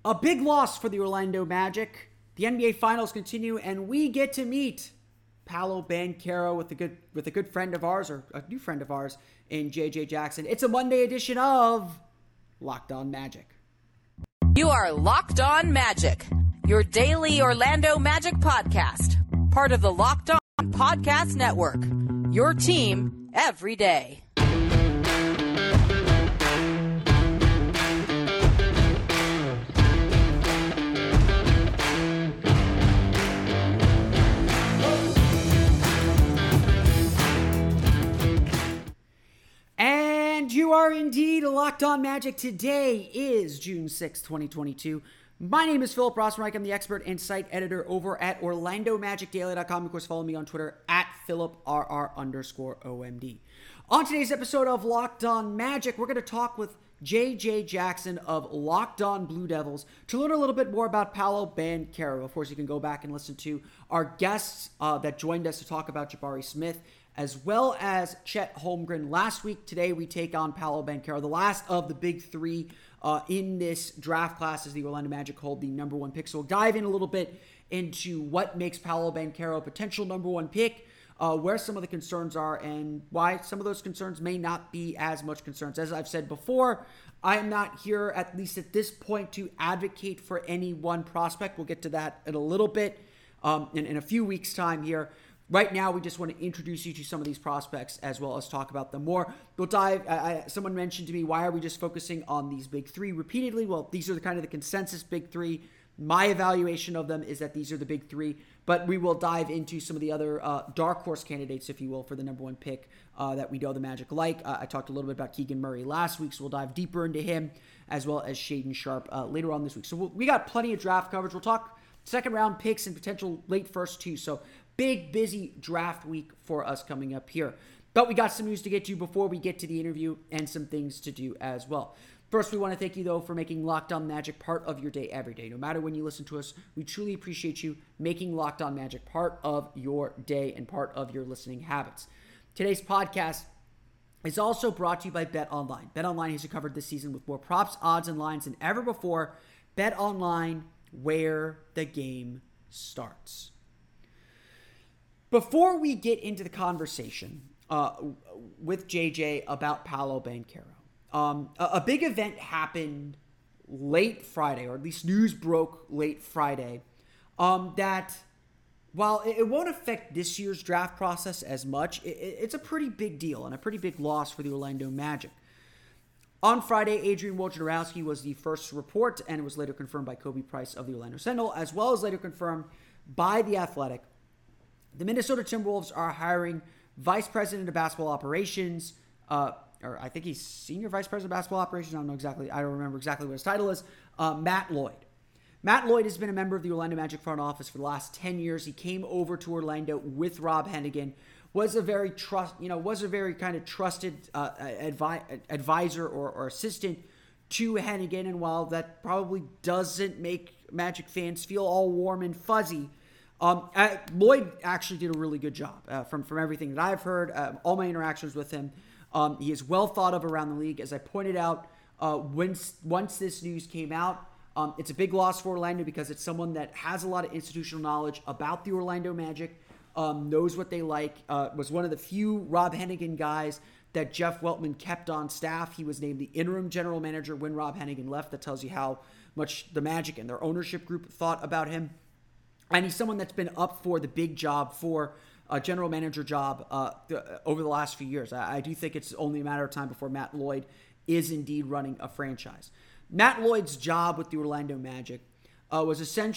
A big loss for the Orlando Magic. The NBA Finals continue, and we get to meet Paolo Banchero with a good friend of ours, or a new friend of ours, in JJ Jackson. It's a Monday edition of Locked On Magic. You are Locked On Magic, your daily Orlando Magic podcast, part of the Locked On Podcast Network. Your team every day. And you are indeed Locked On Magic. Today is June 6, 2022. My name is Philip Rossman-Reich. I'm the expert and site editor over at OrlandoMagicDaily.com. Of course, follow me on Twitter at PhilipRR_OMD. On today's episode of Locked On Magic, we're going to talk with JJ Jackson of Locked On Blue Devils to learn a little bit more about Paolo Banchero. Of course, you can go back and listen to our guests that joined us to talk about Jabari Smith, as well as Chet Holmgren last week. Today, we take on Paolo Banchero, the last of the big three in this draft class as the Orlando Magic hold the number one pick. So we'll dive in a little bit into what makes Paolo Banchero a potential number one pick, where some of the concerns are, and why some of those concerns may not be as much concerns. As I've said before, I am not here, at least at this point, to advocate for any one prospect. We'll get to that in a little bit, in a few weeks' time here. Right now, we just want to introduce you to some of these prospects as well as talk about them more. We'll dive. Someone mentioned to me, why are we just focusing on these big three repeatedly? Well, these are the kind of the consensus big three. My evaluation of them is that these are the big three, but we will dive into some of the other dark horse candidates, if you will, for the number one pick that we know the Magic like. I talked a little bit about Keegan Murray last week, so we'll dive deeper into him, as well as Shaedon Sharpe later on this week. So we got plenty of draft coverage. We'll talk second round picks and potential late first too. So big, busy draft week for us coming up here. But we got some news to get to before we get to the interview and some things to do as well. First, we want to thank you, though, for making Locked On Magic part of your day every day. No matter when you listen to us, we truly appreciate you making Locked On Magic part of your day and part of your listening habits. Today's podcast is also brought to you by BetOnline. BetOnline has you covered this season with more props, odds, and lines than ever before. BetOnline, where the game starts. Before we get into the conversation with JJ about Paolo Banchero, a big event happened late Friday, or at least news broke late Friday, that while it won't affect this year's draft process as much, it's a pretty big deal and a pretty big loss for the Orlando Magic. On Friday, Adrian Wojnarowski was the first to report, and it was later confirmed by Kobe Price of the Orlando Sentinel, as well as later confirmed by The Athletic. The Minnesota Timberwolves are hiring Vice President of Basketball Operations, or I think he's Senior Vice President of Basketball Operations. I don't remember exactly what his title is. Matt Lloyd. Matt Lloyd has been a member of the Orlando Magic front office for the last 10 years. He came over to Orlando with Rob Hennigan. Was a very kind of trusted advisor or assistant to Hennigan. And while that probably doesn't make Magic fans feel all warm and fuzzy, Lloyd actually did a really good job from everything that I've heard, all my interactions with him. He is well thought of around the league. As I pointed out, once this news came out, it's a big loss for Orlando because it's someone that has a lot of institutional knowledge about the Orlando Magic, knows what they like, was one of the few Rob Hennigan guys that Jeff Weltman kept on staff. He was named the interim general manager when Rob Hennigan left. That tells you how much the Magic and their ownership group thought about him. And he's someone that's been up for the big job, for a general manager job over the last few years. I do think it's only a matter of time before Matt Lloyd is indeed running a franchise. Matt Lloyd's job with the Orlando Magic was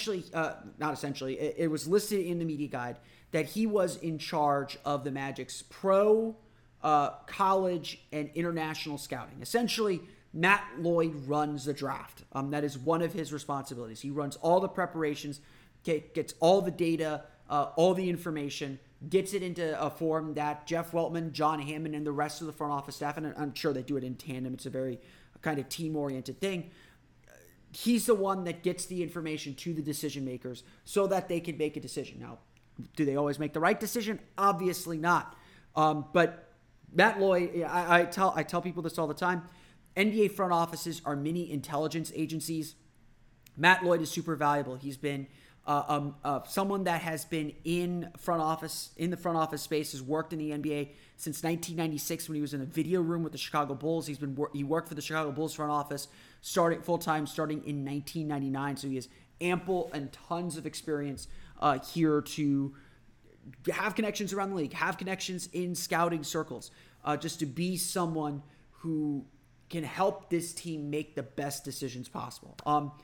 it was listed in the media guide that he was in charge of the Magic's pro, college, and international scouting. Essentially, Matt Lloyd runs the draft. That is one of his responsibilities. He runs all the preparations, gets all the data, all the information, gets it into a form that Jeff Weltman, John Hammond, and the rest of the front office staff, and I'm sure they do it in tandem. It's a very kind of team-oriented thing. He's the one that gets the information to the decision makers so that they can make a decision. Now, do they always make the right decision? Obviously not. But Matt Lloyd, I tell people this all the time. NBA front offices are mini intelligence agencies. Matt Lloyd is super valuable. He's been someone that has been in the front office space, has worked in the NBA since 1996 when he was in a video room with the Chicago Bulls. He worked for the Chicago Bulls front office starting in 1999. So he has ample and tons of experience here to have connections around the league, have connections in scouting circles, just to be someone who can help this team make the best decisions possible.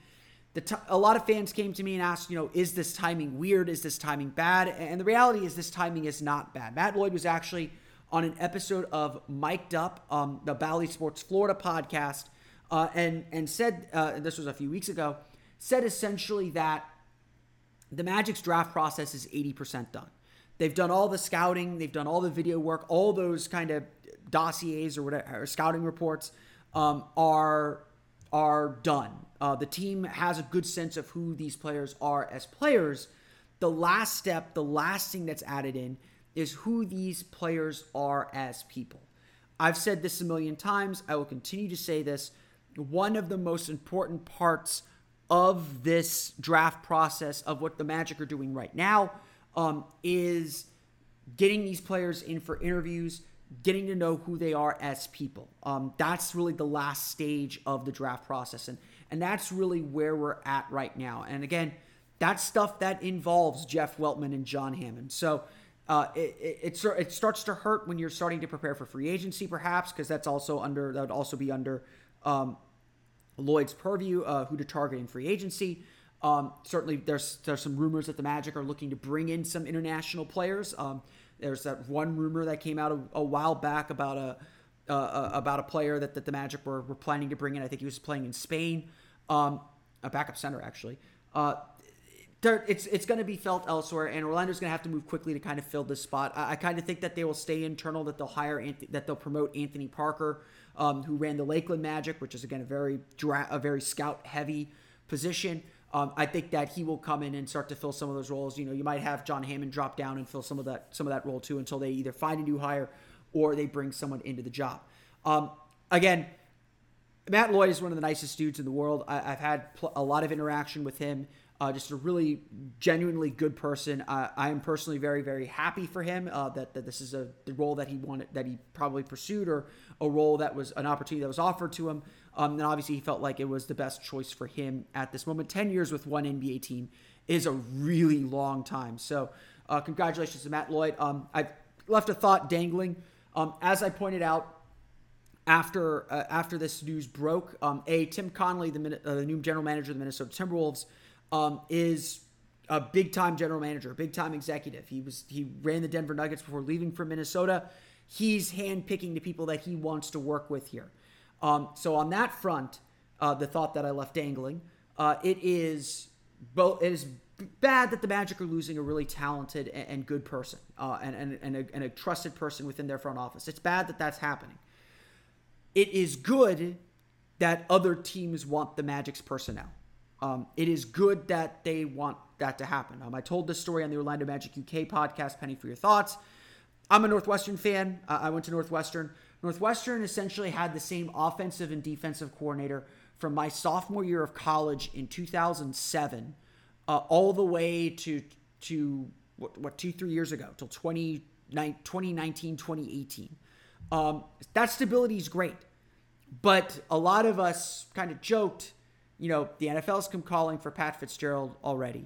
A lot of fans came to me and asked, is this timing weird? Is this timing bad? And the reality is this timing is not bad. Matt Lloyd was actually on an episode of Mic'd Up, the Bally Sports Florida podcast, and said, this was a few weeks ago, said essentially that the Magic's draft process is 80% done. They've done all the scouting, they've done all the video work, all those kind of dossiers or whatever, or scouting reports are done. The team has a good sense of who these players are as players. The last step, the last thing that's added in is who these players are as people. I've said this a million times. I will continue to say this. One of the most important parts of this draft process, of what the Magic are doing right now, is getting these players in for interviews, getting to know who they are as people. That's really the last stage of the draft process. And that's really where we're at right now. And again, that's stuff that involves Jeff Weltman and John Hammond. So it starts to hurt when you're starting to prepare for free agency, perhaps, because that would also be under Lloyd's purview, who to target in free agency. Certainly, there's some rumors that the Magic are looking to bring in some international players. There's that one rumor that came out a while back about a player that the Magic were planning to bring in. I think he was playing in Spain, a backup center actually. It's going to be felt elsewhere, and Orlando's going to have to move quickly to kind of fill this spot. I kind of think that they will stay internal, that they'll promote Anthony Parker, who ran the Lakeland Magic, which is again a very scout heavy position. I think that he will come in and start to fill some of those roles. You might have John Hammond drop down and fill some of that role too, until they either find a new hire or they bring someone into the job. Again, Matt Lloyd is one of the nicest dudes in the world. I've had a lot of interaction with him. Just a really genuinely good person. I am personally very, very happy for him that this is the role that he wanted, that he probably pursued, or a role that was an opportunity that was offered to him. And obviously he felt like it was the best choice for him at this moment. 10 years with one NBA team is a really long time. So congratulations to Matt Lloyd. I've left a thought dangling. As I pointed out, after this news broke, Tim Connolly, the new general manager of the Minnesota Timberwolves, is a big-time general manager, big-time executive. He ran the Denver Nuggets before leaving for Minnesota. He's handpicking the people that he wants to work with here. So on that front, the thought that I left dangling, it is bad that the Magic are losing a really talented and good person, and a trusted person within their front office. It's bad that that's happening. It is good that other teams want the Magic's personnel. It is good that they want that to happen. I told this story on the Orlando Magic UK podcast, Penny for Your Thoughts. I'm a Northwestern fan. I went to Northwestern. Northwestern essentially had the same offensive and defensive coordinator from my sophomore year of college in 2007 all the way to 2-3 years ago, till 2019, 2018. That stability is great. But a lot of us kind of joked, the NFL's come calling for Pat Fitzgerald already.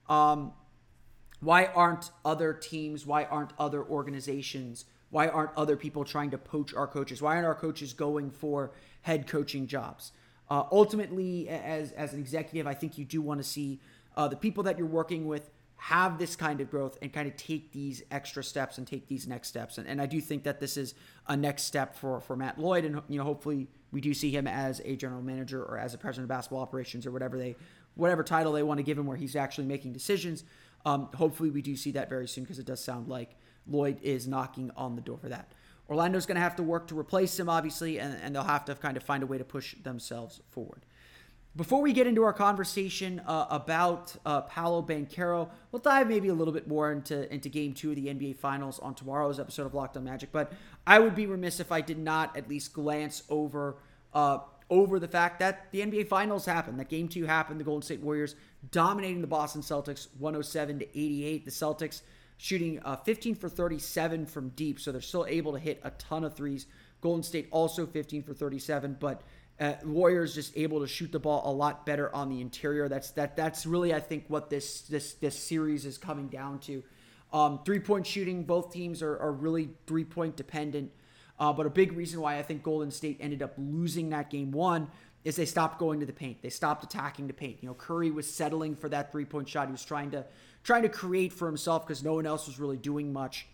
Why aren't other teams, why aren't other organizations, why aren't other people trying to poach our coaches? Why aren't our coaches going for head coaching jobs? Ultimately, as an executive, I think you do want to see the people that you're working with have this kind of growth and kind of take these extra steps and take these next steps. And I do think that this is a next step for Matt Lloyd. And, hopefully we do see him as a general manager or as a president of basketball operations or whatever title they want to give him where he's actually making decisions. Hopefully we do see that very soon, because it does sound like Lloyd is knocking on the door for that. Orlando's going to have to work to replace him, obviously, and they'll have to kind of find a way to push themselves forward. Before we get into our conversation about Paolo Banchero, we'll dive maybe a little bit more into Game 2 of the NBA Finals on tomorrow's episode of Locked On Magic. But I would be remiss if I did not at least glance over over the fact that the NBA Finals happened, that Game 2 happened, the Golden State Warriors dominating the Boston Celtics 107-88. The Celtics shooting 15 for 37 from deep, so they're still able to hit a ton of threes. Golden State also 15 for 37, but Warriors just able to shoot the ball a lot better on the interior. That's really, I think, what this series is coming down to. 3-point shooting, both teams are really 3-point dependent. But a big reason why I think Golden State ended up losing that game 1 is they stopped going to the paint. They stopped attacking the paint. Curry was settling for that 3-point shot. He was trying to create for himself because no one else was really doing much.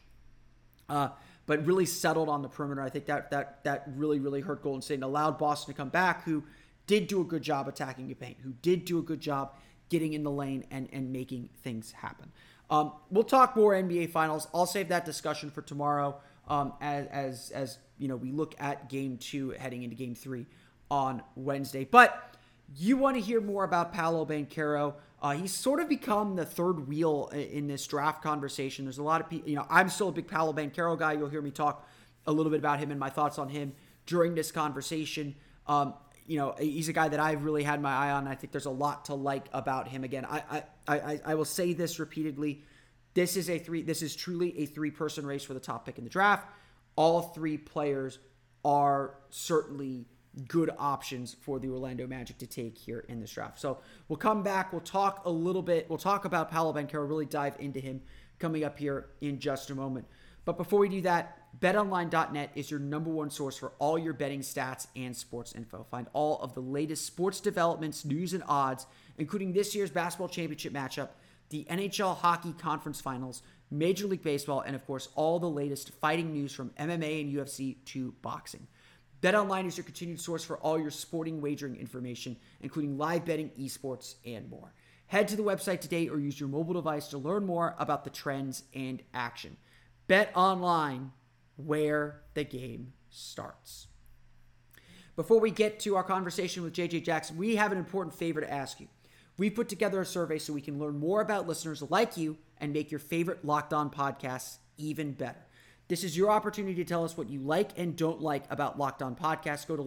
But really settled on the perimeter. I think that really hurt Golden State and allowed Boston to come back, who did do a good job attacking the paint, who did do a good job getting in the lane and making things happen. We'll talk more NBA Finals. I'll save that discussion for tomorrow. As we look at Game 2 heading into Game 3 on Wednesday. But you want to hear more about Paolo Banchero. He's sort of become the third wheel in this draft conversation. There's a lot of people, I'm still a big Paolo Banchero guy. You'll hear me talk a little bit about him and my thoughts on him during this conversation. He's a guy that I've really had my eye on. I think there's a lot to like about him. Again, I will say this repeatedly. This is truly a 3-person race for the top pick in the draft. All 3 players are certainly good options for the Orlando Magic to take here in this draft. So we'll come back. We'll talk a little bit. We'll talk about Paolo Banchero, really dive into him coming up here in just a moment. But before we do that, BetOnline.net is your number one source for all your betting stats and sports info. Find all of the latest sports developments, news, and odds, including this year's basketball championship matchup, the NHL Hockey Conference Finals, Major League Baseball, and of course, all the latest fighting news from MMA and UFC to boxing. BetOnline is your continued source for all your sporting wagering information, including live betting, esports, and more. Head to the website today or use your mobile device to learn more about the trends and action. BetOnline, where the game starts. Before we get to our conversation with JJ Jackson, we have an important favor to ask you. We put together a survey so we can learn more about listeners like you and make your favorite Locked On podcasts even better. This is your opportunity to tell us what you like and don't like about Locked On Podcasts. Go to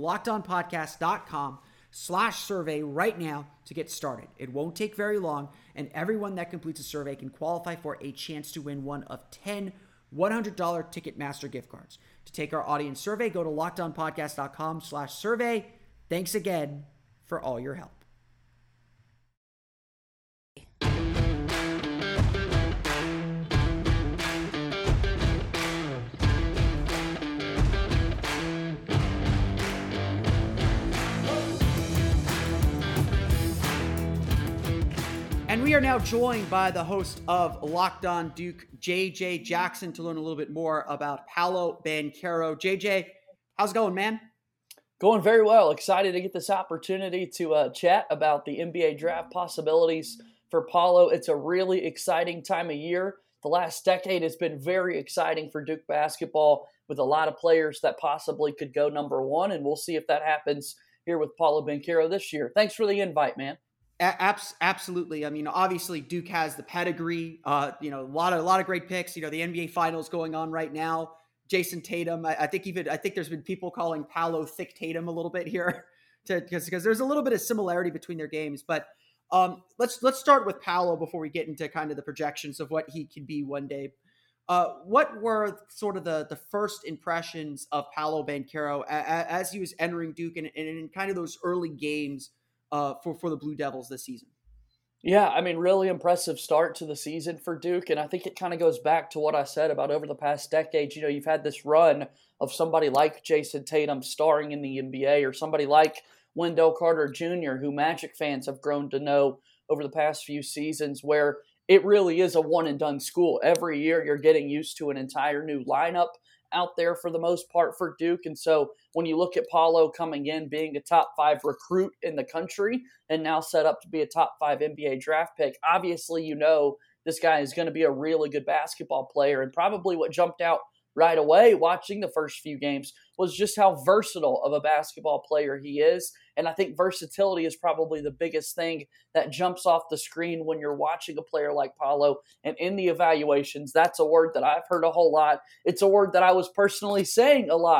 LockedOnPodcast.com/survey right now to get started. It won't take very long, and everyone that completes a survey can qualify for a chance to win one of 10 $100 Ticketmaster gift cards. To take our audience survey, go to LockedOnPodcast.com/survey. Thanks again for all your help. And we are now joined by the host of Locked On Duke, JJ Jackson, to learn a little bit more about Paolo Banchero. JJ, how's it going, man? Going very well. Excited to get this opportunity to chat about the NBA draft possibilities for Paolo. It's a really exciting time of year. The last decade has been very exciting for Duke basketball with a lot of players that possibly could go number 1, and we'll see if that happens here with Paolo Banchero this year. Thanks for the invite, man. Absolutely. I mean, obviously Duke has the pedigree, a lot of great picks, the NBA finals going on right now. Jason Tatum. I think there's been people calling Paolo Thick Tatum a little bit here because there's a little bit of similarity between their games. But let's start with Paolo before we get into kind of the projections of what he could be one day. What were sort of the first impressions of Paolo Banchero as he was entering Duke and in kind of those early games for the Blue Devils this season? Yeah, I mean, really impressive start to the season for Duke, and I think it kind of goes back to what I said about over the past decade. You've had this run of somebody like Jason Tatum starring in the NBA, or somebody like Wendell Carter Jr., who Magic fans have grown to know over the past few seasons, where it really is a one-and-done school. Every year you're getting used to an entire new lineup out there for the most part for Duke. And so when you look at Paolo coming in, being a top 5 recruit in the country and now set up to be a top 5 NBA draft pick, obviously this guy is going to be a really good basketball player. And probably what jumped out right away watching the first few games was just how versatile of a basketball player he is. And I think versatility is probably the biggest thing that jumps off the screen when you're watching a player like Paolo. And in the evaluations, that's a word that I've heard a whole lot. It's a word that I was personally saying a lot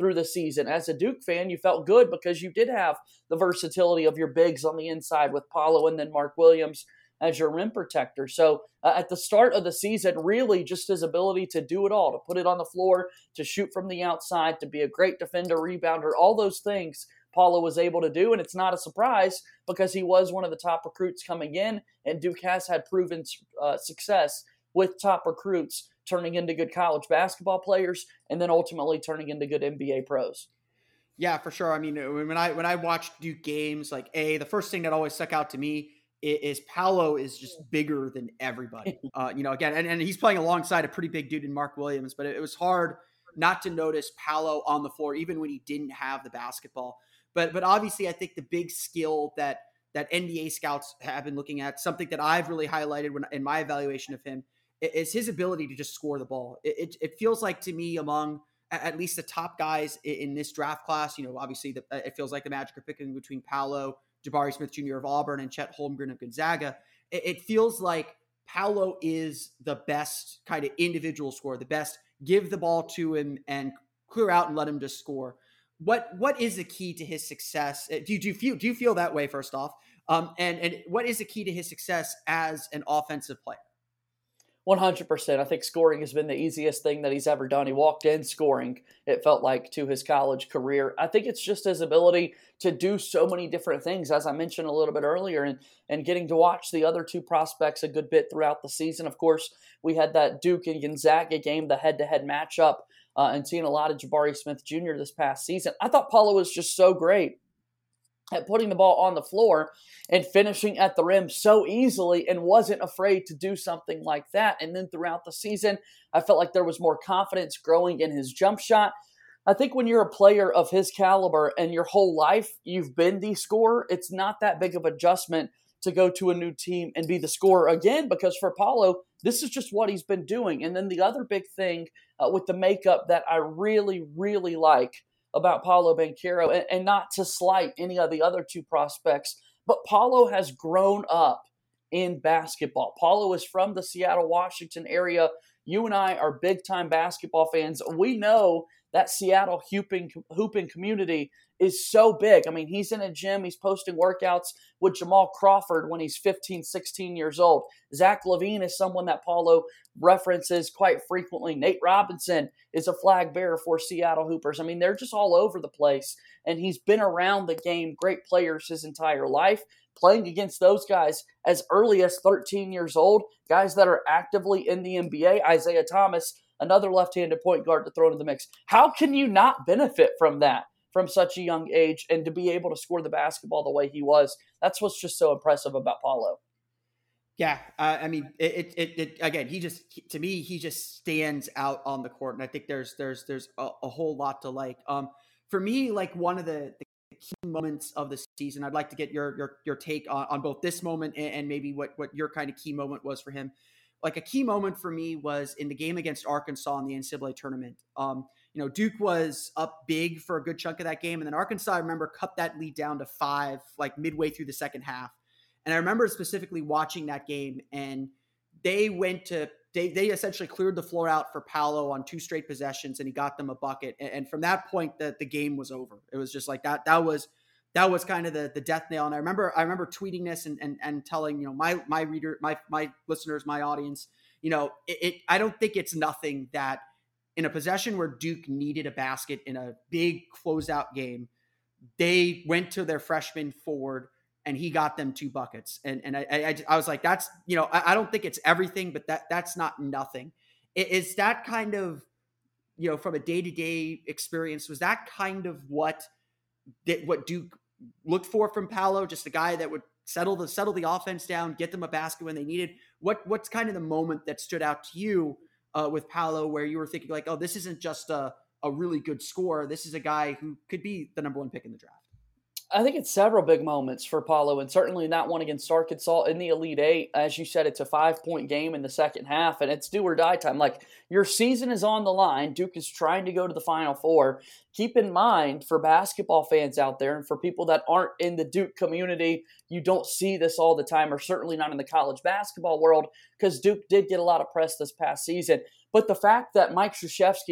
through the season. As a Duke fan, you felt good because you did have the versatility of your bigs on the inside with Paolo and then Mark Williams as your rim protector. So at the start of the season, really just his ability to do it all, to put it on the floor, to shoot from the outside, to be a great defender, rebounder, all those things Paolo was able to do. And it's not a surprise because he was one of the top recruits coming in, and Duke has had proven success with top recruits turning into good college basketball players and then ultimately turning into good NBA pros. Yeah, for sure. I mean, when I watched Duke games, like the first thing that always stuck out to me is Paolo is just bigger than everybody. Again, and he's playing alongside a pretty big dude in Mark Williams, but it was hard not to notice Paolo on the floor, even when he didn't have the basketball. But obviously, I think the big skill that NBA scouts have been looking at, something that I've really highlighted in my evaluation of him, is his ability to just score the ball. It feels like to me among at least the top guys in this draft class, obviously it feels like the Magic are picking between Paolo, Jabari Smith Jr. of Auburn, and Chet Holmgren of Gonzaga. It feels like Paolo is the best kind of individual scorer, the best give the ball to him and clear out and let him just score. What is the key to his success? Do you feel that way, first off? And what is the key to his success as an offensive player? 100%. I think scoring has been the easiest thing that he's ever done. He walked in scoring, it felt like, to his college career. I think it's just his ability to do so many different things, as I mentioned a little bit earlier, and getting to watch the other two prospects a good bit throughout the season. Of course, we had that Duke and Gonzaga game, the head-to-head matchup, and seeing a lot of Jabari Smith Jr. this past season. I thought Paolo was just so great at putting the ball on the floor and finishing at the rim so easily and wasn't afraid to do something like that. And then throughout the season, I felt like there was more confidence growing in his jump shot. I think when you're a player of his caliber and your whole life you've been the scorer, it's not that big of an adjustment to go to a new team and be the scorer again, because for Paolo, this is just what he's been doing. And then the other big thing with the makeup that I really, really like about Paolo Banchero, and not to slight any of the other two prospects, but Paolo has grown up in basketball. Paolo is from the Seattle, Washington area. You and I are big-time basketball fans. We know that Seattle hooping community is so big. I mean, he's in a gym. He's posting workouts with Jamal Crawford when he's 15, 16 years old. Zach LaVine is someone that Paolo references quite frequently. Nate Robinson is a flag bearer for Seattle Hoopers. I mean, they're just all over the place. And he's been around the game, great players his entire life, playing against those guys as early as 13 years old, guys that are actively in the NBA. Isaiah Thomas, another left-handed point guard to throw into the mix. How can you not benefit from that from such a young age, and to be able to score the basketball the way he was? That's what's just so impressive about Paolo. Yeah, I mean, it again. To me, he just stands out on the court, and I think there's a whole lot to like. For me, like one of the key moments of the season, I'd like to get your take on both this moment and maybe what your kind of key moment was for him. Like a key moment for me was in the game against Arkansas in the NCAA tournament. Duke was up big for a good chunk of that game, and then Arkansas, I remember, cut that lead down to 5, like midway through the second half. And I remember specifically watching that game, and they essentially cleared the floor out for Paolo on 2 straight possessions, and he got them a bucket. And from that point, the game was over. It was just like that was kind of the death nail. And I remember tweeting this and telling, my reader, my listeners, my audience, I don't think it's nothing that in a possession where Duke needed a basket in a big closeout game, they went to their freshman forward and he got them 2 buckets. And I was like, that's, I don't think it's everything, but that's not nothing. Is that kind of, from a day-to-day experience, was that kind of what Duke looked for from Paolo? Just a guy that would settle the offense down, get them a basket when they needed. What's kind of the moment that stood out to you with Paolo, where you were thinking like, oh, this isn't just a really good scorer. This is a guy who could be the number 1 pick in the draft. I think it's several big moments for Paolo, and certainly that one against Arkansas in the Elite Eight. As you said, it's a 5-point game in the second half, and it's do or die time. Like, your season is on the line. Duke is trying to go to the Final Four. Keep in mind, for basketball fans out there and for people that aren't in the Duke community, you don't see this all the time, or certainly not in the college basketball world, because Duke did get a lot of press this past season. But the fact that Mike Krzyzewski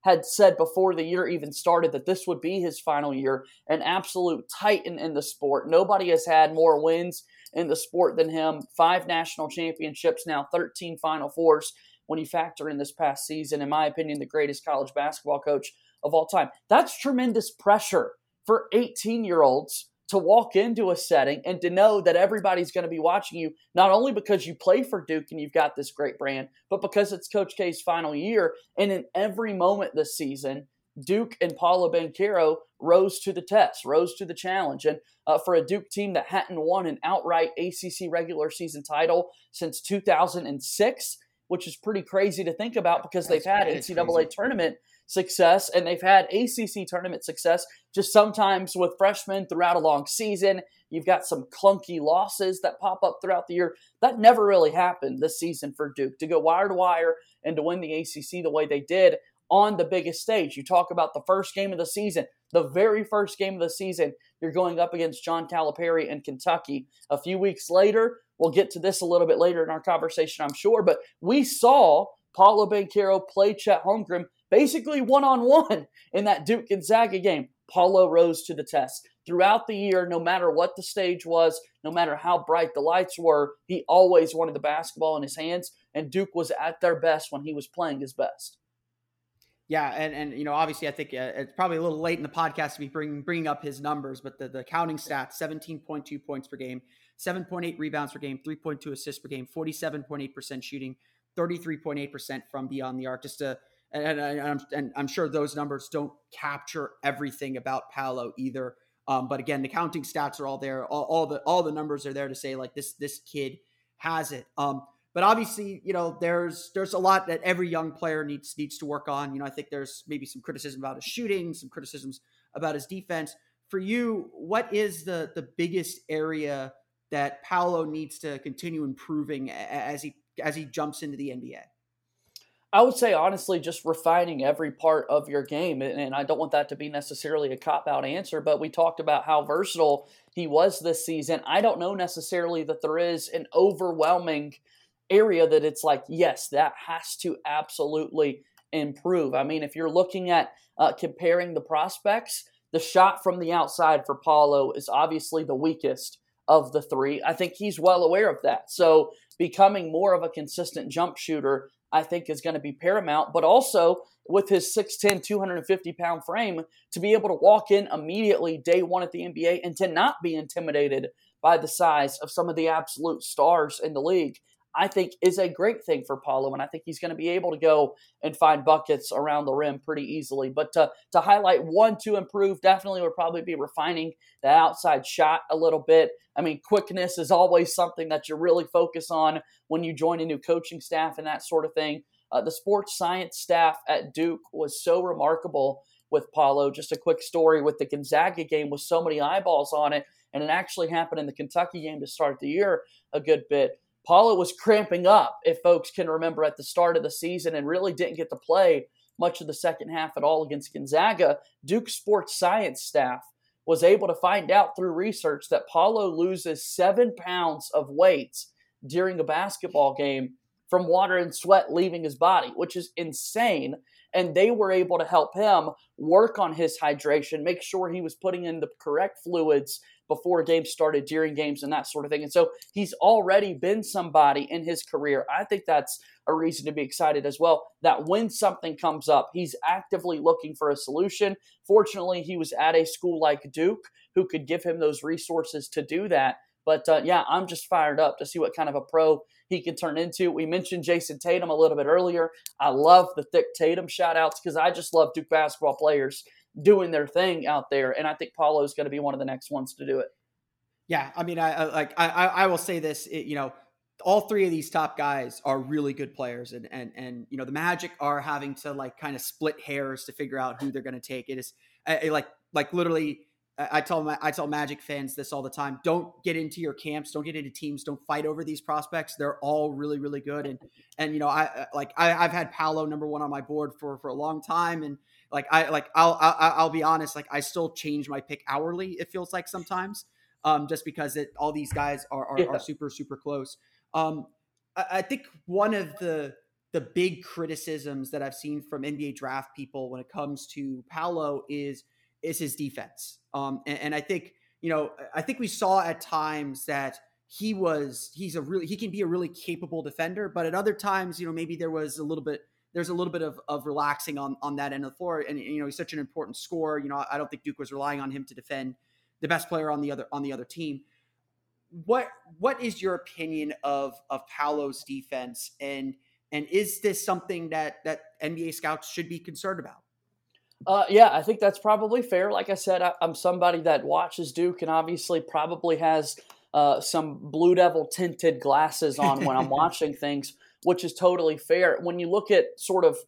had said before the year even started that this would be his final year, an absolute titan in the sport. Nobody has had more wins in the sport than him. 5 national championships now, 13 Final Fours when you factor in this past season. In my opinion, the greatest college basketball coach of all time. That's tremendous pressure for 18-year-olds to walk into a setting and to know that everybody's going to be watching you, not only because you play for Duke and you've got this great brand, but because it's Coach K's final year. And in every moment this season, Duke and Paolo Banchero rose to the test, rose to the challenge. And for a Duke team that hadn't won an outright ACC regular season title since 2006, which is pretty crazy to think about because they've had NCAA tournament success and they've had ACC tournament success, just sometimes with freshmen throughout a long season. You've got some clunky losses that pop up throughout the year. That never really happened this season for Duke, to go wire to wire and to win the ACC the way they did on the biggest stage. You talk about the first game of the season, the very first game of the season, you're going up against John Calipari in Kentucky. A few weeks later, we'll get to this a little bit later in our conversation, I'm sure, but we saw Paolo Banchero play Chet Holmgren basically one-on-one in that Duke-Gonzaga game. Paolo rose to the test. Throughout the year, no matter what the stage was, no matter how bright the lights were, he always wanted the basketball in his hands, and Duke was at their best when he was playing his best. Yeah, and obviously I think it's probably a little late in the podcast to be bringing up his numbers, but the counting stats, 17.2 points per game, 7.8 rebounds per game, 3.2 assists per game, 47.8% shooting, 33.8% from beyond the arc. And I'm sure those numbers don't capture everything about Paolo either. But again, the counting stats are all there. All the numbers are there to say like this kid has it. But obviously, there's a lot that every young player needs to work on. I think there's maybe some criticism about his shooting, some criticisms about his defense. For you, what is the biggest area that Paolo needs to continue improving as he jumps into the NBA? I would say, honestly, just refining every part of your game. And I don't want that to be necessarily a cop-out answer, but we talked about how versatile he was this season. I don't know necessarily that there is an overwhelming area that it's like, yes, that has to absolutely improve. I mean, if you're looking at comparing the prospects, the shot from the outside for Paolo is obviously the weakest of the three. I think he's well aware of that. So becoming more of a consistent jump shooter, I think, is going to be paramount, but also with his 6'10", 250-pound frame, to be able to walk in immediately day one at the NBA and to not be intimidated by the size of some of the absolute stars in the league, I think is a great thing for Paolo, and I think he's going to be able to go and find buckets around the rim pretty easily. But to highlight one to improve, definitely would probably be refining the outside shot a little bit. I mean, quickness is always something that you really focus on when you join a new coaching staff and that sort of thing. The sports science staff at Duke was so remarkable with Paolo. Just a quick story with the Gonzaga game with so many eyeballs on it, and it actually happened in the Kentucky game to start the year a good bit. Paolo was cramping up, if folks can remember, at the start of the season and really didn't get to play much of the second half at all against Gonzaga. Duke sports science staff was able to find out through research that Paolo loses 7 pounds of weight during a basketball game from water and sweat leaving his body, which is insane. And they were able to help him work on his hydration, make sure he was putting in the correct fluids before games started, during games, and that sort of thing. And so he's already been somebody in his career. I think that's a reason to be excited as well, that when something comes up, he's actively looking for a solution. Fortunately, he was at a school like Duke who could give him those resources to do that. But yeah, I'm just fired up to see what kind of a pro he can turn into. We mentioned Jason Tatum a little bit earlier. I love the Thick Tatum shout-outs because I just love Duke basketball players doing their thing out there, and I think Paolo is going to be one of the next ones to do it. Yeah, I mean, I will say this, all three of these top guys are really good players, and the Magic are having to like kind of split hairs to figure out who they're going to take. It is like literally. I tell Magic fans this all the time. Don't get into your camps. Don't get into teams. Don't fight over these prospects. They're all really, really good. And I've had Paolo number one on my board for a long time. And I'll be honest. Like I still change my pick hourly. It feels like sometimes, just because all these guys are super, super close. I think one of the the big criticisms that I've seen from NBA draft people when it comes to Paolo is his defense. And I think, I think we saw at times that he can be a really capable defender, but at other times, maybe there's a little bit of relaxing on that end of the floor. And, he's such an important scorer. I don't think Duke was relying on him to defend the best player on the other team. What is your opinion of Paolo's defense, and is this something that NBA scouts should be concerned about? Yeah, I think that's probably fair. Like I said, I'm somebody that watches Duke and obviously probably has some Blue Devil tinted glasses on when I'm watching things, which is totally fair. When you look at sort of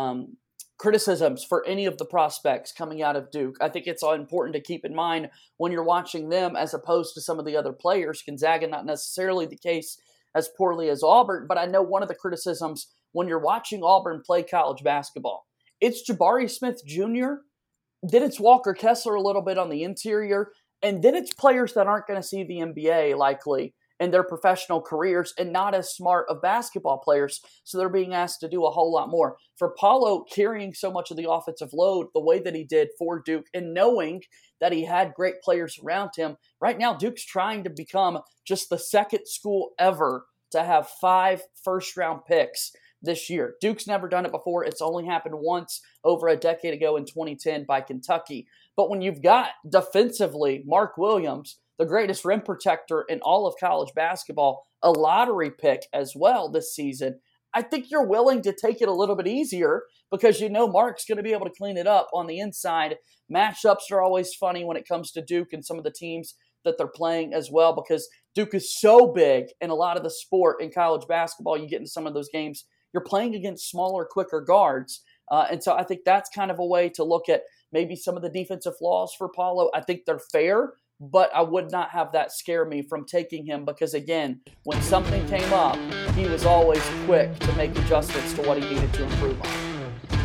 criticisms for any of the prospects coming out of Duke, I think it's important to keep in mind when you're watching them as opposed to some of the other players. Gonzaga, not necessarily the case as poorly as Auburn, but I know one of the criticisms when you're watching Auburn play college basketball, it's Jabari Smith Jr., then it's Walker Kessler a little bit on the interior, and then it's players that aren't going to see the NBA likely in their professional careers and not as smart of basketball players, so they're being asked to do a whole lot more. For Paolo carrying so much of the offensive load the way that he did for Duke and knowing that he had great players around him, right now Duke's trying to become just the second school ever to have 5 first-round picks this year. Duke's never done it before. It's only happened once over a decade ago in 2010 by Kentucky. But when you've got defensively Mark Williams, the greatest rim protector in all of college basketball, a lottery pick as well this season, I think you're willing to take it a little bit easier because Mark's going to be able to clean it up on the inside. Matchups are always funny when it comes to Duke and some of the teams that they're playing as well, because Duke is so big in a lot of the sport in college basketball. You get into some of those games, you're playing against smaller, quicker guards. And so I think that's kind of a way to look at maybe some of the defensive flaws for Paolo. I think they're fair, but I would not have that scare me from taking him because, again, when something came up, he was always quick to make adjustments to what he needed to improve on.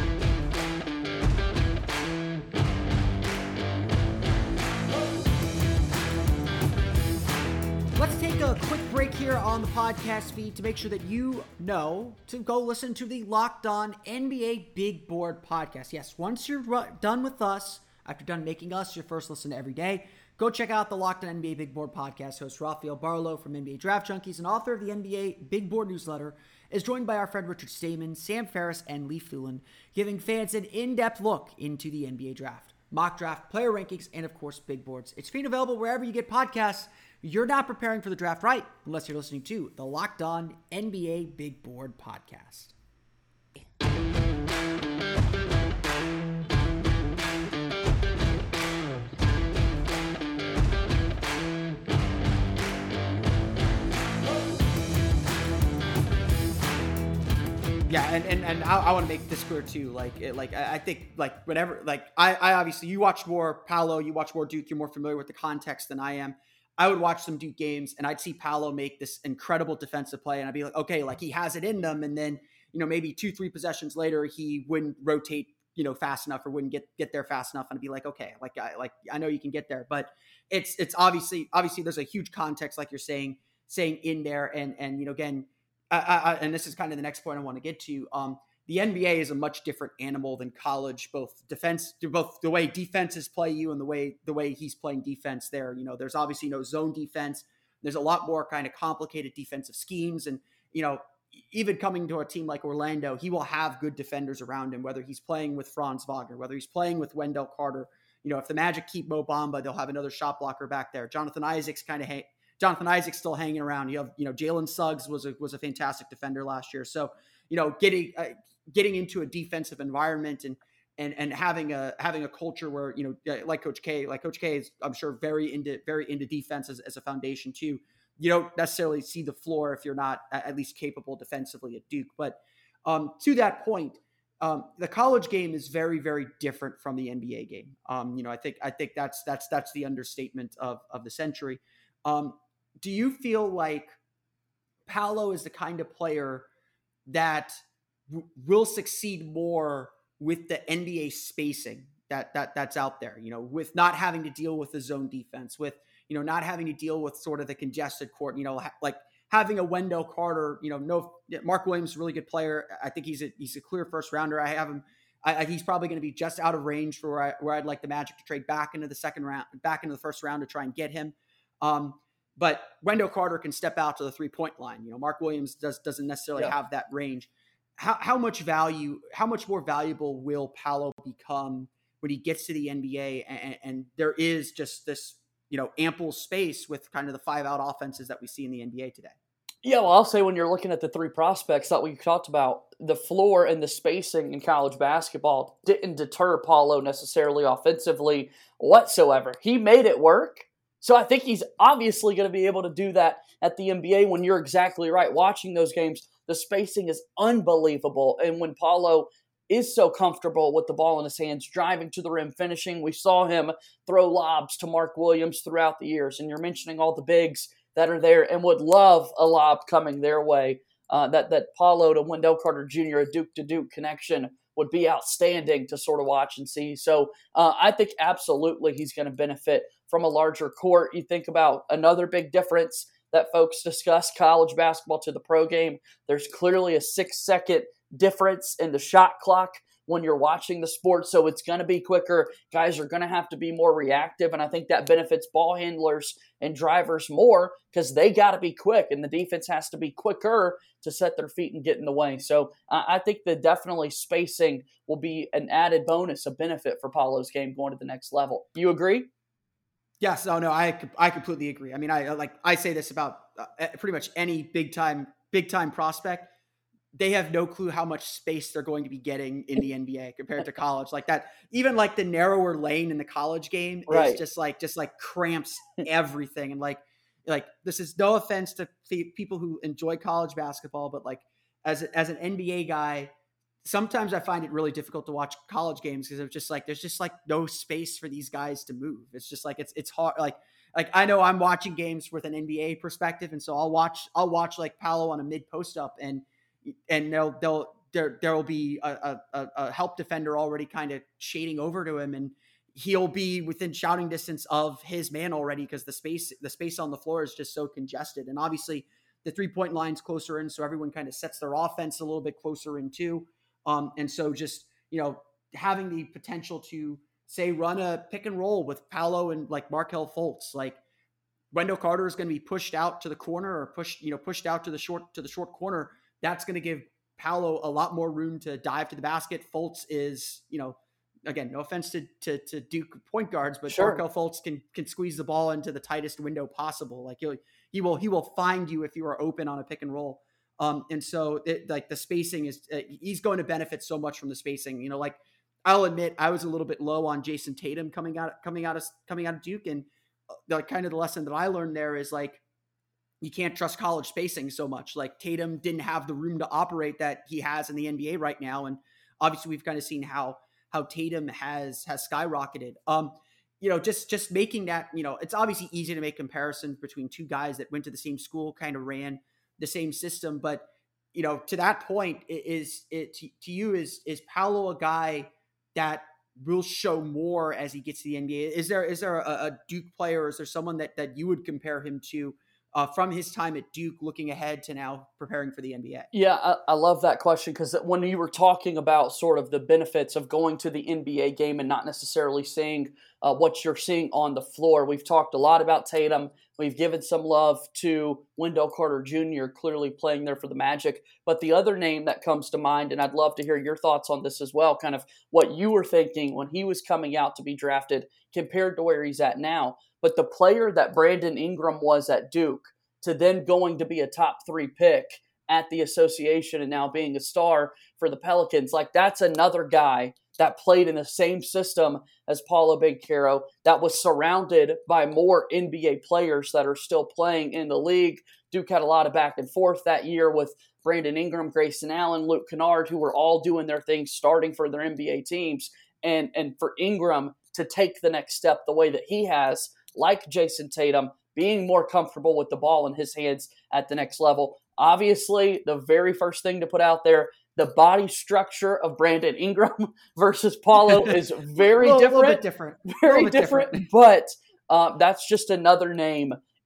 Let's take a quick break here on the podcast feed to make sure that you know to go listen to the Locked On NBA Big Board podcast. Yes, once you're done with us, after done making us your first listen every day, go check out the Locked On NBA Big Board podcast. Host Rafael Barlow from NBA Draft Junkies and author of the NBA Big Board newsletter is joined by our friend Richard Stamen, Sam Ferris, and Leif Thulin, giving fans an in-depth look into the NBA draft, mock draft, player rankings, and of course, big boards. It's free and available wherever you get podcasts. You're not preparing for the draft right unless you're listening to the Locked On NBA Big Board podcast. Yeah, and I want to make this clear too. I think whenever I obviously you watch more Paolo, you watch more Duke, you're more familiar with the context than I am. I would watch some Duke games and I'd see Paolo make this incredible defensive play and I'd be like, okay, he has it in them. And then, maybe 2-3 possessions later, he wouldn't rotate, fast enough or wouldn't get there fast enough. And I'd be like, okay, I know you can get there, but it's obviously there's a huge context, like you're saying in there. And again, and this is kind of the next point I want to get to. The NBA is a much different animal than college, both the way defenses play you and the way he's playing defense there. There's obviously no zone defense. There's a lot more kind of complicated defensive schemes. And, even coming to a team like Orlando, he will have good defenders around him, whether he's playing with Franz Wagner, whether he's playing with Wendell Carter. If the Magic keep Mo Bamba, they'll have another shot blocker back there. Jonathan Isaac's still hanging around. You have, Jalen Suggs was a fantastic defender last year. So, getting into a defensive environment and having a culture where, like Coach K is, I'm sure, very into defense as a foundation too. You don't necessarily see the floor if you're not at least capable defensively at Duke. But to that point, the college game is very, very different from the NBA game. I think that's the understatement of the century. Do you feel like Paolo is the kind of player that will succeed more with the NBA spacing that's out there, with not having to deal with the zone defense, with, not having to deal with sort of the congested court, having a Wendell Carter, Mark Williams is a really good player. I think he's a clear first rounder. I have him. He's probably going to be just out of range for where I'd like the Magic to trade back into the first round to try and get him. But Wendell Carter can step out to the 3-point line. Mark Williams doesn't necessarily have that range. How much more valuable will Paolo become when he gets to the NBA and there is just this, ample space with kind of the 5-out offenses that we see in the NBA today? Yeah, well, I'll say when you're looking at the three prospects that we talked about, the floor and the spacing in college basketball didn't deter Paolo necessarily offensively whatsoever. He made it work. So I think he's obviously going to be able to do that at the NBA when you're exactly right. Watching those games, the spacing is unbelievable. And when Paolo is so comfortable with the ball in his hands, driving to the rim, finishing, we saw him throw lobs to Mark Williams throughout the years. And you're mentioning all the bigs that are there and would love a lob coming their way. That Paolo to Wendell Carter Jr., a Duke-to-Duke connection would be outstanding to sort of watch and see. So I think absolutely he's going to benefit from a larger court. You think about another big difference that folks discuss, college basketball to the pro game. There's clearly a 6-second difference in the shot clock when you're watching the sport, so it's going to be quicker. Guys are going to have to be more reactive, and I think that benefits ball handlers and drivers more because they got to be quick, and the defense has to be quicker to set their feet and get in the way. So I think that definitely spacing will be an added bonus, a benefit for Paolo's game going to the next level. You agree? Yes. No, I completely agree. I mean, I say this about pretty much any big time prospect. They have no clue how much space they're going to be getting in the NBA compared to college. Like that, even like the narrower lane in the college game is just like cramps everything. And like this is no offense to people who enjoy college basketball, but like as an NBA guy, sometimes I find it really difficult to watch college games because it's just like there's just like no space for these guys to move. It's just like it's hard. Like I know I'm watching games with an NBA perspective, and so I'll watch like Paolo on a mid post up and there'll be a help defender already kind of shading over to him, and he'll be within shouting distance of his man already because the space on the floor is just so congested. And obviously the 3-point line's closer in, so everyone kind of sets their offense a little bit closer in too. And so just, having the potential to say run a pick and roll with Paolo and like Markelle Fultz, like Wendell Carter is going to be pushed out to the corner or pushed out to the short corner. That's going to give Paolo a lot more room to dive to the basket. Fultz is, again, no offense to Duke point guards, but sure, Markelle Fultz can squeeze the ball into the tightest window possible. Like he will find you if you are open on a pick and roll. And so the spacing is, he's going to benefit so much from the spacing. Like I'll admit I was a little bit low on Jason Tatum coming out of Duke, and like kind of the lesson that I learned there is like, you can't trust college spacing so much. Like Tatum didn't have the room to operate that he has in the NBA right now. And obviously we've kind of seen how Tatum has skyrocketed. Just making that, it's obviously easy to make comparisons between two guys that went to the same school, kind of ran the same system. But, to that point, is Paolo a guy that will show more as he gets to the NBA? Is there a Duke player, or is there someone that you would compare him to from his time at Duke, looking ahead to now preparing for the NBA? Yeah, I love that question because when you were talking about sort of the benefits of going to the NBA game and not necessarily seeing what you're seeing on the floor, we've talked a lot about Tatum. We've given some love to Wendell Carter Jr., clearly playing there for the Magic. But the other name that comes to mind, and I'd love to hear your thoughts on this as well, kind of what you were thinking when he was coming out to be drafted compared to where he's at now. But the player that Brandon Ingram was at Duke to then going to be a top 3 pick at the association and now being a star for the Pelicans, like that's another guy that played in the same system as Paolo Banchero, that was surrounded by more NBA players that are still playing in the league. Duke had a lot of back and forth that year with Brandon Ingram, Grayson Allen, Luke Kennard, who were all doing their thing, starting for their NBA teams. And for Ingram to take the next step the way that he has, like Jason Tatum, being more comfortable with the ball in his hands at the next level. Obviously, the very first thing to put out there, the body structure of Brandon Ingram versus Paolo is very different. A little bit different. Very different. But that's just another name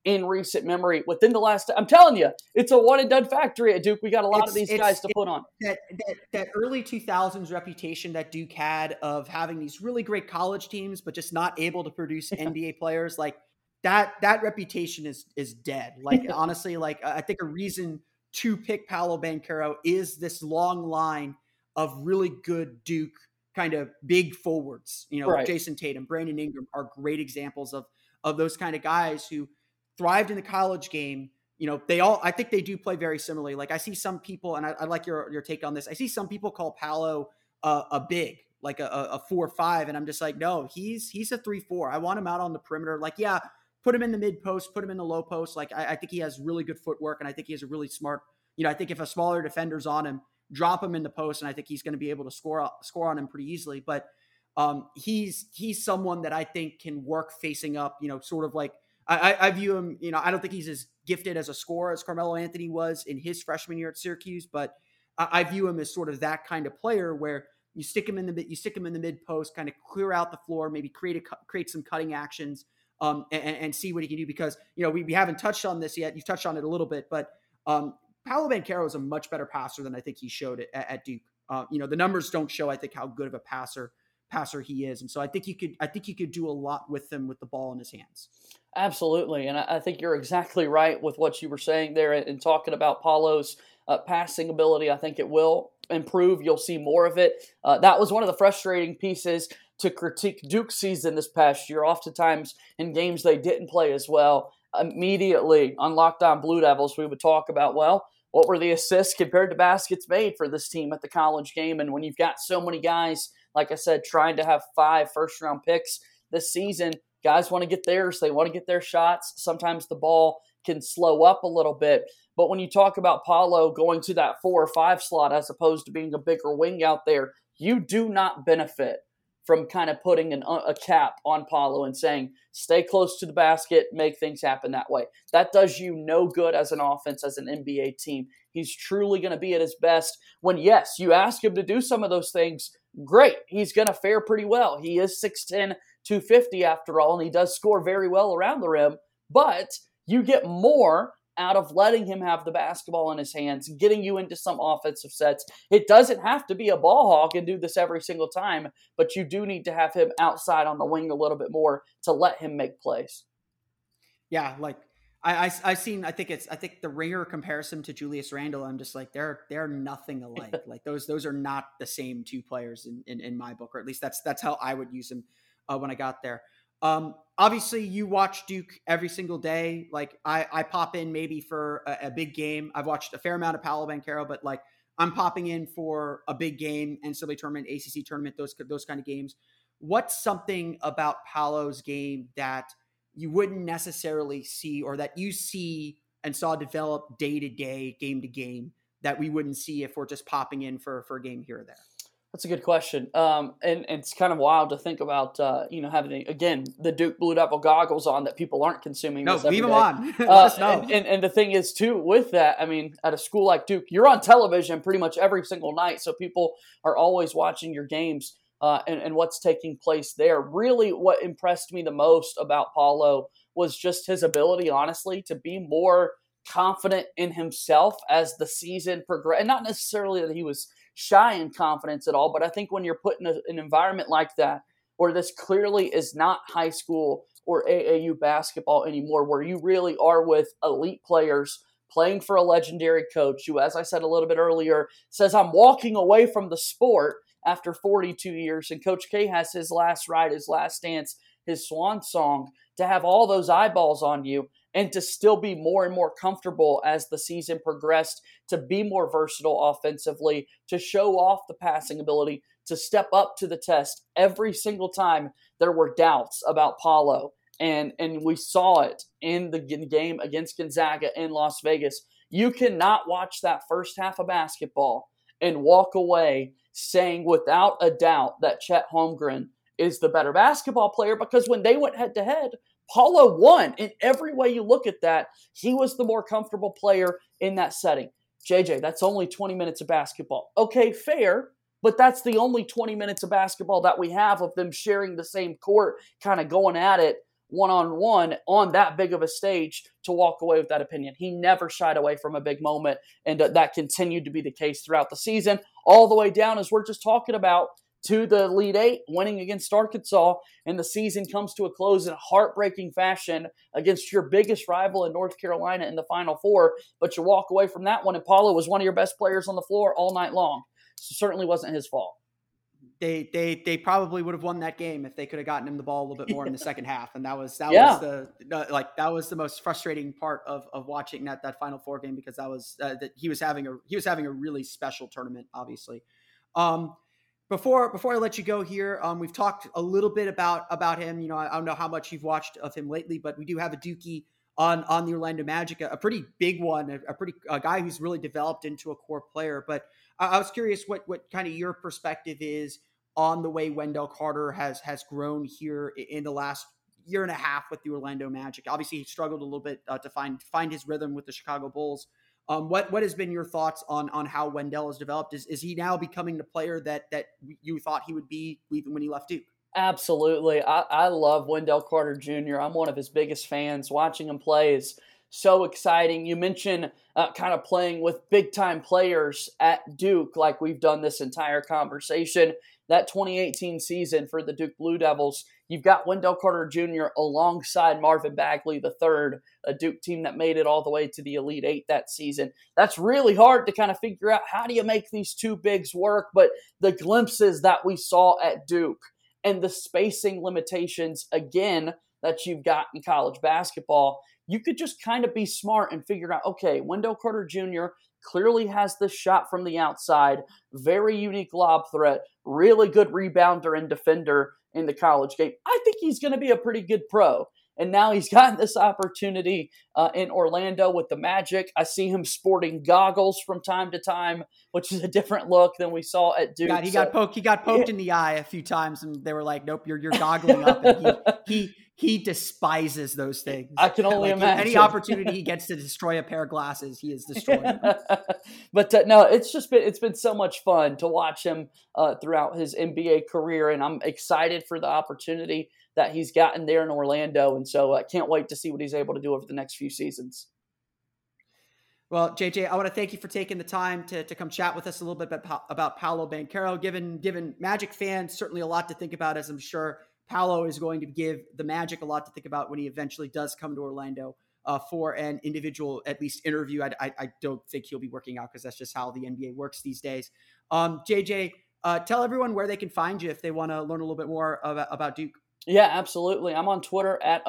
in recent memory within the last. I'm telling you, it's a one and done factory at Duke. We got a lot of these guys to put on. That early 2000s reputation that Duke had of having these really great college teams, but just not able to produce NBA players, like that reputation is dead. Like honestly, like I think a reason to pick Paolo Banchero is this long line of really good Duke kind of big forwards. Right. Jason Tatum, Brandon Ingram are great examples of those kind of guys who thrived in the college game. I think they do play very similarly. Like I see some people, and I like your take on this. I see some people call Paolo a big, like a 4-5. And I'm just like, no, he's a 3-4. I want him out on the perimeter. Like, yeah, put him in the mid post, put him in the low post. Like I think he has really good footwork, and I think he has a really smart, I think if a smaller defender's on him, drop him in the post, and I think he's going to be able to score on him pretty easily. But he's someone that I think can work facing up, sort of like, I view him, I don't think he's as gifted as a scorer as Carmelo Anthony was in his freshman year at Syracuse, but I view him as sort of that kind of player where you stick him in the mid post, kind of clear out the floor, maybe create some cutting actions, and see what he can do. Because we haven't touched on this yet. You've touched on it a little bit, but Paolo Banchero is a much better passer than I think he showed at Duke. The numbers don't show, I think, how good of a passer he is, and so I think you could do a lot with him with the ball in his hands. Absolutely, and I think you're exactly right with what you were saying there and talking about Paolo's passing ability. I think it will improve. You'll see more of it. That was one of the frustrating pieces to critique Duke's season this past year. Oftentimes in games they didn't play as well, immediately on Locked On Blue Devils, we would talk about, well, what were the assists compared to baskets made for this team at the college game? And when you've got so many guys, like I said, trying to have 5 first-round picks this season, guys want to get theirs. They want to get their shots. Sometimes the ball can slow up a little bit. But when you talk about Paolo going to that 4 or 5 slot as opposed to being a bigger wing out there, you do not benefit from kind of putting a cap on Paolo and saying, stay close to the basket, make things happen that way. That does you no good as an offense, as an NBA team. He's truly going to be at his best when, yes, you ask him to do some of those things, great. He's going to fare pretty well. He is 6'10", 250 after all, and he does score very well around the rim, but you get more out of letting him have the basketball in his hands, getting you into some offensive sets. It doesn't have to be a ball hog and do this every single time, but you do need to have him outside on the wing a little bit more to let him make plays. Yeah, like I think the Ringer comparison to Julius Randle, I'm just like, they're nothing alike. Like those are not the same two players in my book, or at least that's how I would use them when I got there. Obviously you watch Duke every single day. Like I pop in maybe for a big game. I've watched a fair amount of Paolo Banchero, but like I'm popping in for a big game, NCAA tournament, ACC tournament, those kind of games. What's something about Paolo's game that you wouldn't necessarily see, or that you see and saw develop day to day, game to game, that we wouldn't see if we're just popping in for a game here or there? That's a good question. And it's kind of wild to think about, having, again, the Duke Blue Devil goggles on that people aren't consuming. No, leave them on. Let us know. And the thing is, too, with that, I mean, at a school like Duke, you're on television pretty much every single night. So people are always watching your games and what's taking place there. Really, what impressed me the most about Paolo was just his ability, honestly, to be more confident in himself as the season progressed. And not necessarily that he was shy in confidence at all, but I think when you're put in an environment like that, where this clearly is not high school or AAU basketball anymore, where you really are with elite players playing for a legendary coach who, as I said a little bit earlier, says, I'm walking away from the sport after 42 years, and Coach K has his last ride, his last dance, his swan song, to have all those eyeballs on you and to still be more and more comfortable as the season progressed, to be more versatile offensively, to show off the passing ability, to step up to the test. Every single time there were doubts about Paolo, and we saw it in the game against Gonzaga in Las Vegas. You cannot watch that first half of basketball and walk away saying without a doubt that Chet Holmgren is the better basketball player, because when they went head-to-head, Paolo won. In every way you look at that, he was the more comfortable player in that setting. JJ, that's only 20 minutes of basketball. Okay, fair, but that's the only 20 minutes of basketball that we have of them sharing the same court, kind of going at it one-on-one on that big of a stage to walk away with that opinion. He never shied away from a big moment, and that continued to be the case throughout the season, all the way down, as we're just talking about, to the Elite Eight, winning against Arkansas, and the season comes to a close in heartbreaking fashion against your biggest rival in North Carolina in the Final Four, but you walk away from that one, and Paolo was one of your best players on the floor all night long. So certainly wasn't his fault. They probably would have won that game if they could have gotten him the ball a little bit more in the second half, and that was the most frustrating part of watching that Final Four game, because that he was having a really special tournament, obviously. Before I let you go here, we've talked a little bit about him. You know, I don't know how much you've watched of him lately, but we do have a Dookie on the Orlando Magic, a pretty big one, a guy who's really developed into a core player. But I was curious what kind of your perspective is on the way Wendell Carter has grown here in the last year and a half with the Orlando Magic. Obviously, he struggled a little bit to find his rhythm with the Chicago Bulls. What has been your thoughts on how Wendell has developed? Is he now becoming the player that you thought he would be even when he left Duke? Absolutely. I love Wendell Carter Jr. I'm one of his biggest fans. Watching him play is so exciting. You mentioned kind of playing with big-time players at Duke like we've done this entire conversation. That 2018 season for the Duke Blue Devils, you've got Wendell Carter Jr. alongside Marvin Bagley III, a Duke team that made it all the way to the Elite Eight that season. That's really hard to kind of figure out, how do you make these two bigs work? But the glimpses that we saw at Duke and the spacing limitations, again, that you've got in college basketball, you could just kind of be smart and figure out, okay, Wendell Carter Jr. clearly has this shot from the outside, very unique lob threat, really good rebounder and defender in the college game. I think he's going to be a pretty good pro. And now he's gotten this opportunity in Orlando with the Magic. I see him sporting goggles from time to time, which is a different look than we saw at Duke. He got poked in the eye a few times, and they were like, "Nope, you're goggling up." And he despises those things. I can only imagine. Any opportunity he gets to destroy a pair of glasses, he is destroying. But no, it's been so much fun to watch him throughout his NBA career, and I'm excited for the opportunity that he's gotten there in Orlando. And so I can't wait to see what he's able to do over the next few seasons. Well, JJ, I want to thank you for taking the time to come chat with us a little bit about Paolo Banchero. Given Magic fans certainly a lot to think about, as I'm sure Paolo is going to give the Magic a lot to think about when he eventually does come to Orlando for an individual, at least, interview. I don't think he'll be working out, because that's just how the NBA works these days. JJ, tell everyone where they can find you if they want to learn a little bit more about Duke. Yeah, absolutely. I'm on Twitter at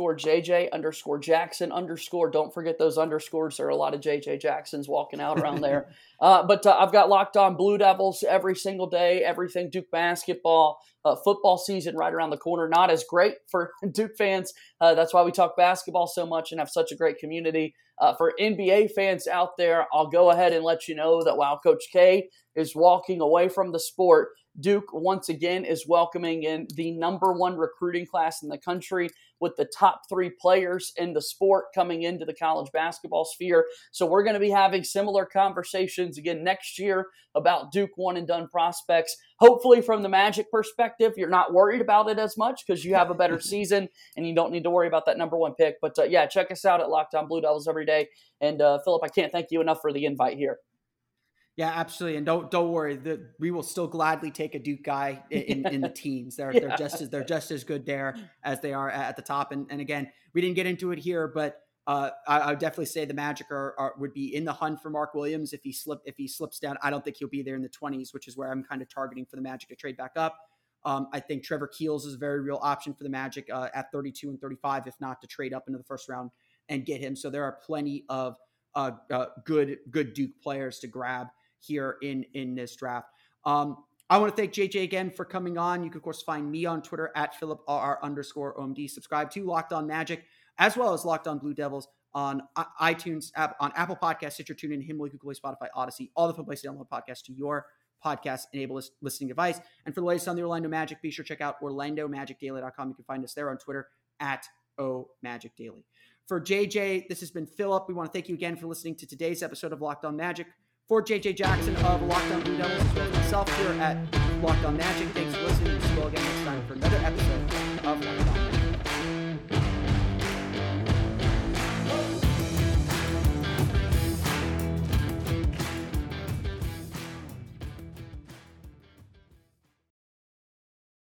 _JJ_Jackson_. Don't forget those underscores. There are a lot of JJ Jacksons walking out around there. But I've got Locked On Blue Devils every single day, everything Duke basketball, football season right around the corner. Not as great for Duke fans. That's why we talk basketball so much and have such a great community. For NBA fans out there, I'll go ahead and let you know that while Coach K is walking away from the sport, Duke, once again, is welcoming in the #1 recruiting class in the country, with the top 3 players in the sport coming into the college basketball sphere. So we're going to be having similar conversations again next year about Duke one-and-done prospects. Hopefully, from the Magic perspective, you're not worried about it as much because you have a better season and you don't need to worry about that #1 pick. But yeah, check us out at Locked On Blue Devils every day. And Philip, I can't thank you enough for the invite here. Yeah, absolutely, and don't worry. We will still gladly take a Duke guy in the teens. They're just as good there as they are at the top. And again, we didn't get into it here, but I would definitely say the Magic would be in the hunt for Mark Williams if he slips down. I don't think he'll be there in the 20s, which is where I'm kind of targeting for the Magic to trade back up. I think Trevor Keels is a very real option for the Magic at 32 and 35, if not to trade up into the first round and get him. So there are plenty of good Duke players to grab here in this draft. I want to thank JJ again for coming on. You can, of course, find me on Twitter at PhilipRR_OMD. Subscribe to Locked On Magic, as well as Locked On Blue Devils on iTunes, on Apple Podcasts, Stitcher, TuneIn, Himalaya, Google Play, Spotify, Odyssey, all the fun places to download podcasts to your podcast-enabled listening device. And for the latest on the Orlando Magic, be sure to check out OrlandoMagicDaily.com. You can find us there on Twitter at OMagicDaily. For JJ, this has been Philip. We want to thank you again for listening to today's episode of Locked On Magic. For JJ Jackson of Locked On Blue Devils, as well as myself here at Locked On Magic, thanks for listening. We'll see you all again next time for another episode